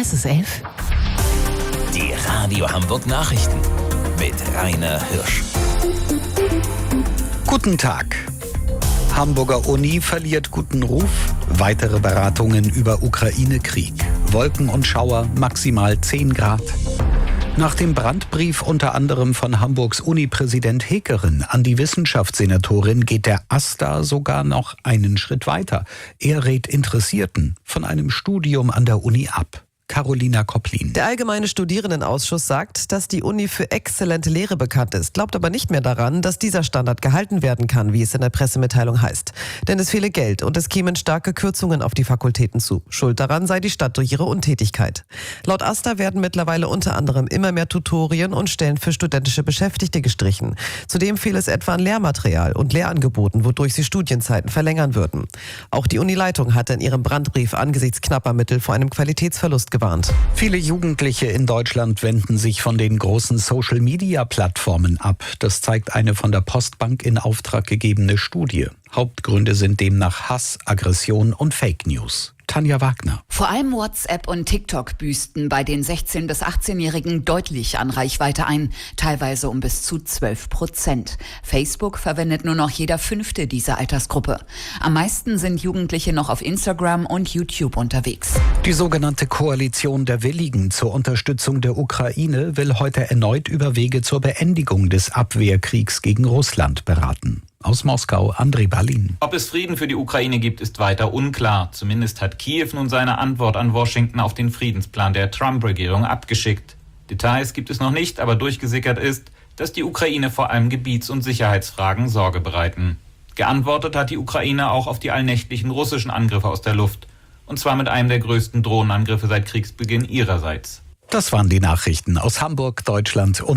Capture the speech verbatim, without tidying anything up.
Es ist elf. Die Radio Hamburg Nachrichten mit Rainer Hirsch. Guten Tag. Hamburger Uni verliert guten Ruf. Weitere Beratungen über Ukraine-Krieg. Wolken und Schauer, maximal zehn Grad. Nach dem Brandbrief unter anderem von Hamburgs Uni-Präsident Heckeren an die Wissenschaftssenatorin geht der AStA sogar noch einen Schritt weiter. Er rät Interessierten von einem Studium an der Uni ab. Carolina Kopplin. Der Allgemeine Studierendenausschuss sagt, dass die Uni für exzellente Lehre bekannt ist, glaubt aber nicht mehr daran, dass dieser Standard gehalten werden kann, wie es in der Pressemitteilung heißt. Denn es fehle Geld und es kämen starke Kürzungen auf die Fakultäten zu. Schuld daran sei die Stadt durch ihre Untätigkeit. Laut AStA werden mittlerweile unter anderem immer mehr Tutorien und Stellen für studentische Beschäftigte gestrichen. Zudem fehle es etwa an Lehrmaterial und Lehrangeboten, wodurch sie Studienzeiten verlängern würden. Auch die Unileitung hatte in ihrem Brandbrief angesichts knapper Mittel vor einem Qualitätsverlust gewarnt. Viele Jugendliche in Deutschland wenden sich von den großen Social-Media-Plattformen ab. Das zeigt eine von der Postbank in Auftrag gegebene Studie. Hauptgründe sind demnach Hass, Aggression und Fake News. Tanja Wagner. Vor allem WhatsApp und TikTok büßten bei den sechzehn- bis achtzehnjährigen deutlich an Reichweite ein, teilweise um bis zu zwölf Prozent. Facebook verwendet nur noch jeder Fünfte dieser Altersgruppe. Am meisten sind Jugendliche noch auf Instagram und YouTube unterwegs. Die sogenannte Koalition der Willigen zur Unterstützung der Ukraine will heute erneut über Wege zur Beendigung des Abwehrkriegs gegen Russland beraten. Aus Moskau, Andrei Balin. Ob es Frieden für die Ukraine gibt, ist weiter unklar. Zumindest hat Kiew nun seine Antwort an Washington auf den Friedensplan der Trump-Regierung abgeschickt. Details gibt es noch nicht, aber durchgesickert ist, dass die Ukraine vor allem Gebiets- und Sicherheitsfragen Sorge bereiten. Geantwortet hat die Ukraine auch auf die allnächtlichen russischen Angriffe aus der Luft. Und zwar mit einem der größten Drohnenangriffe seit Kriegsbeginn ihrerseits. Das waren die Nachrichten aus Hamburg, Deutschland und